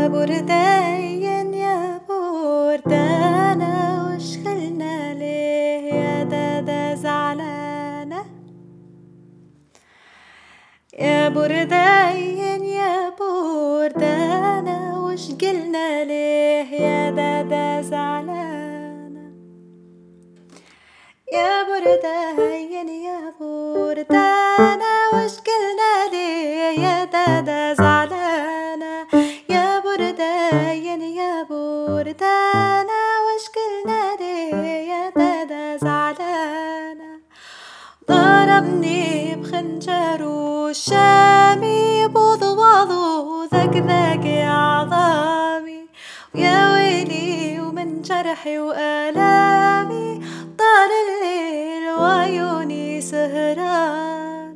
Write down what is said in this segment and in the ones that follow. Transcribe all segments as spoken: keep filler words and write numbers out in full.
بردين يا بردانة وش خلنا ليه يا دادا زعلانة. يا بردين يا بردانة وش قلنا ليه يا دادا زعلانة. يا بردين يا بردانة وش قلنا ليه يا دادا زعلانة. يا بردين يا بردانة وش قلنا ليه يا دادا زعلانة. ضربني بخنجر وشامي بوضوض وذقذق عظامي. ويا ويلي ومن جرحي وآلامي طال الليل وعيوني سهران.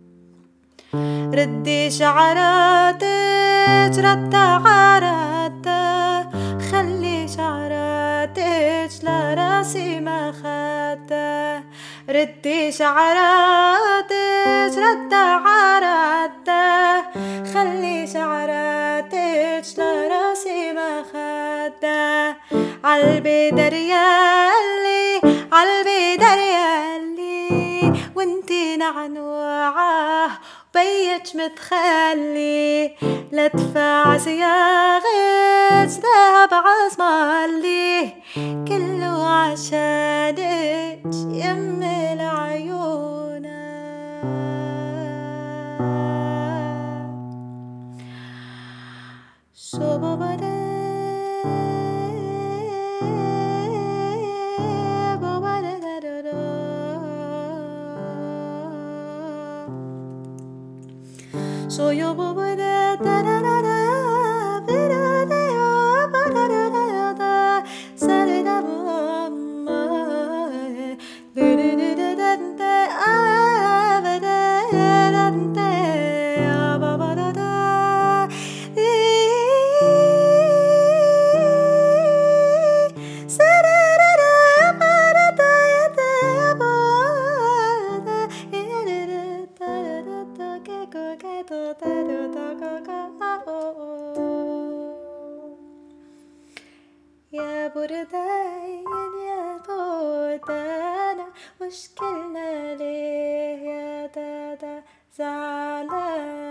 ردي شعراتك ردة عراتة خلي شعراتك لراسي ما خدته. ردي شعراتك ردة عراتة خلي شعراتك لراسي ما خدته. عالبدر يالي عالبدر يالي وانتي نعنوعه بيج متخلي. لا تدفع صياغة ذهب عزمالي كله عشانك يم العيون. شو بابا So yo bobo da da da da da da da da yo ba da da da da sa da da ma ma da da da da da ah ba da da da ya ba ba da da sa da da da ba da da da ba da ya da da da da ke ko ke يا بردين يا بردانة وش كلنا ليه يا دادا زعلانة.